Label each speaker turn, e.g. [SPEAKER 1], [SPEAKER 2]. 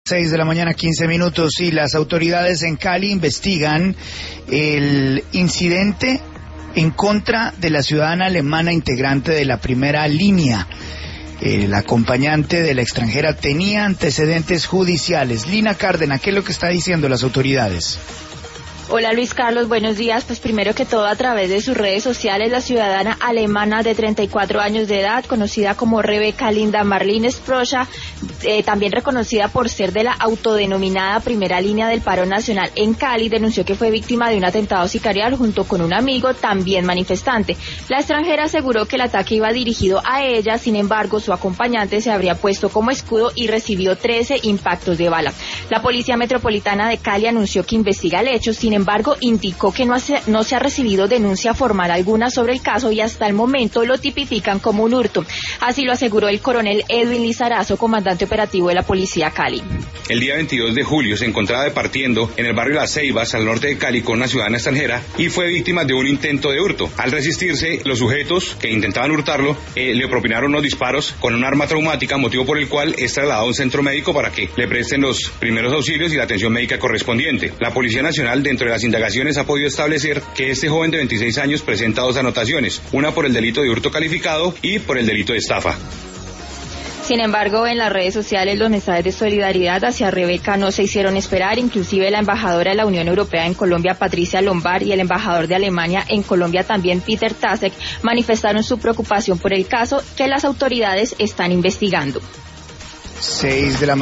[SPEAKER 1] 6 de la mañana, 15 minutos, y las autoridades en Cali investigan el incidente en contra de la ciudadana alemana integrante de la primera línea. El acompañante de la extranjera tenía antecedentes judiciales. Lina Cárdenas, ¿qué es lo que está diciendo las autoridades?
[SPEAKER 2] Hola Luis Carlos, buenos días. Pues primero que todo, a través de sus redes sociales, la ciudadana alemana de 34 años de edad, conocida como Rebeca Linda Marlene Sprocha, también reconocida por ser de la autodenominada primera línea del paro nacional en Cali, denunció que fue víctima de un atentado sicarial junto con un amigo también manifestante. La extranjera aseguró que el ataque iba dirigido a ella, sin embargo, su acompañante se habría puesto como escudo y recibió 13 impactos de bala. La Policía Metropolitana de Cali anunció que investiga el hecho, sin embargo, indicó que no se ha recibido denuncia formal alguna sobre el caso y hasta el momento lo tipifican como un hurto. Así lo aseguró el coronel Edwin Lizarazo, comandante operativo de la Policía Cali.
[SPEAKER 3] El día 22 de julio se encontraba departiendo en el barrio Las Ceibas, al norte de Cali, con una ciudadana extranjera y fue víctima de un intento de hurto. Al resistirse, los sujetos que intentaban hurtarlo le propinaron unos disparos con un arma traumática, motivo por el cual es trasladado a un centro médico para que le presten los primeros auxilios y la atención médica correspondiente. La Policía Nacional, dentro de las indagaciones, ha podido establecer que este joven de 26 años presenta dos anotaciones, una por el delito de hurto calificado y por el delito de estafa.
[SPEAKER 2] Sin embargo, en las redes sociales los mensajes de solidaridad hacia Rebeca no se hicieron esperar. Inclusive la embajadora de la Unión Europea en Colombia, Patricia Lombard, y el embajador de Alemania en Colombia, también Peter Tasek, manifestaron su preocupación por el caso que las autoridades están investigando.
[SPEAKER 1] 6 de la